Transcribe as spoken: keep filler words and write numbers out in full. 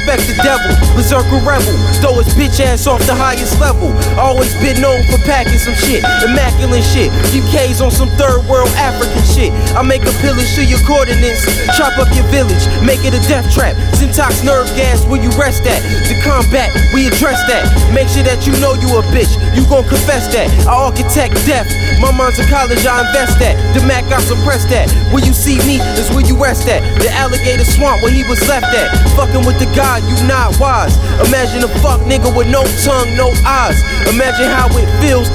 respect the devil, berserker rebel, throw his bitch ass off the highest level. Always been known for packing some shit, immaculate shit. U K's on some third world African shit. I make a pillage to your coordinates, chop up your village, make it a death trap. Syntax nerve gas where you rest at. To combat, we address that. Make sure that you know you a bitch, you gon' confess that. I architect death, my mind's a college, I invest that. The Mac, I suppress that. Where you see me is where you rest at. The alligator swamp where he was left at. Fucking with the God, you not wise. Imagine a fuck nigga with no tongue, no eyes. Imagine how it feels